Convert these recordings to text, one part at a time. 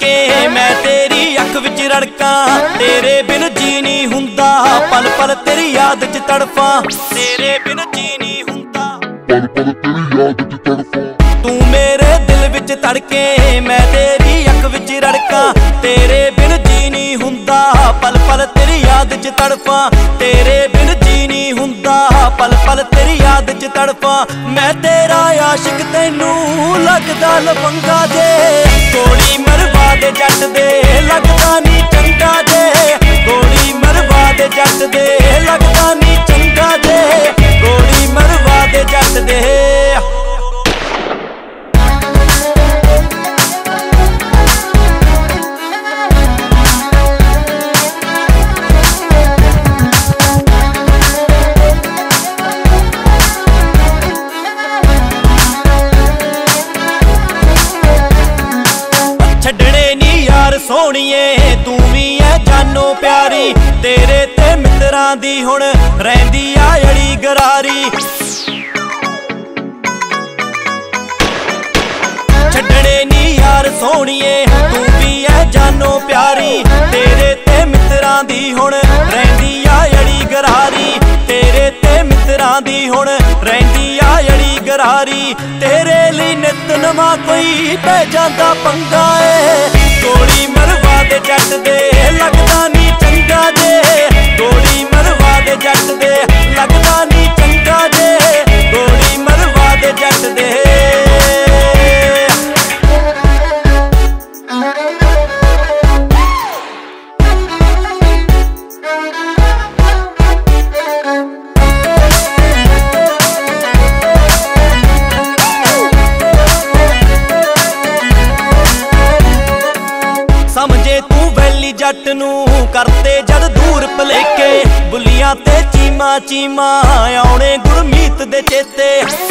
तड़के मैं तेरी अख विच रड़कां, तेरे बिन जी नहीं हुंदा, पल पल तेरी याद च तड़फां, तेरे बिन जी नहीं हुंदा, पल पल तेरी याद च तड़फां। तू मेरे दिल विच तड़के मैं तेरी अख विच रड़कां, तेरे बिन जी नहीं हुंदा, पल पल तेरी याद च तड़फां, तेरे बिन जी नहीं हुंदा, पल पल तेरी याद च तड़फां। मैं तेरा आशिक तैनू लगदा लफंगा जे, गोली मरवा दे जट दे लगदा नी चंगा जे, गोली मरवा दे जट दे लगदा नी चंगा जे, गोली मरवा दे जट दे। छड्डने नी यार सोहणीए तू भी है जानो प्यारी, तेरे ते मित्रां दी हुण रहिंदी आ अड़ी गरारी। छड्डने नी यार सोहणीए तू भी है जानो प्यारी, तेरे ते मित्रां दी हुण रहिंदी आ अड़ी गरारी, तेरे ते मित्रां दी हुण रहिंदी आ अड़ी गरारी। तेरे लिए नित नवां कोई पै जांदा पंगा ए, गोली मरवा दे जट दे लगदा नी चंगा जे, गोली मरवा दे जट दे लगदा नी चंगा जे, गोली मरवा दे जट दे। समझे तू वैली जट नू करते जद दूर भलेके, बुलियां ते चीमा चीमा आउणे गुरमीत दे चेते।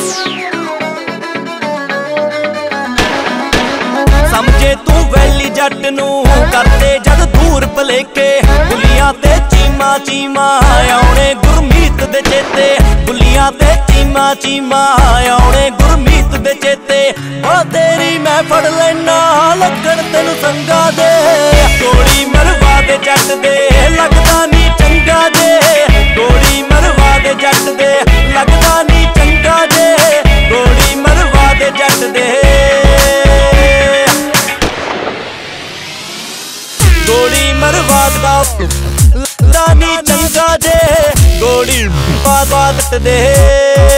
समझे तू वैली जट नू करते जद दूर भलेके, बुलियां ते चीमा चीमा आउणे गुरमीत दे चेते, बुलियां ते चीमा चीमा आउणे गुरमीत दे चेते। ओ तेरी मैं फड़ लैना लगन तैनू संगा दे, गोली मरवा दे जट दे लगदा नी चंगा जे, गोली मरवा दे जट दे लगदा नी चंगा जे, गोली मरवा दे जट दे, गोली मरवा दा लगदा नी चंगा जे, गोली मरवा दे।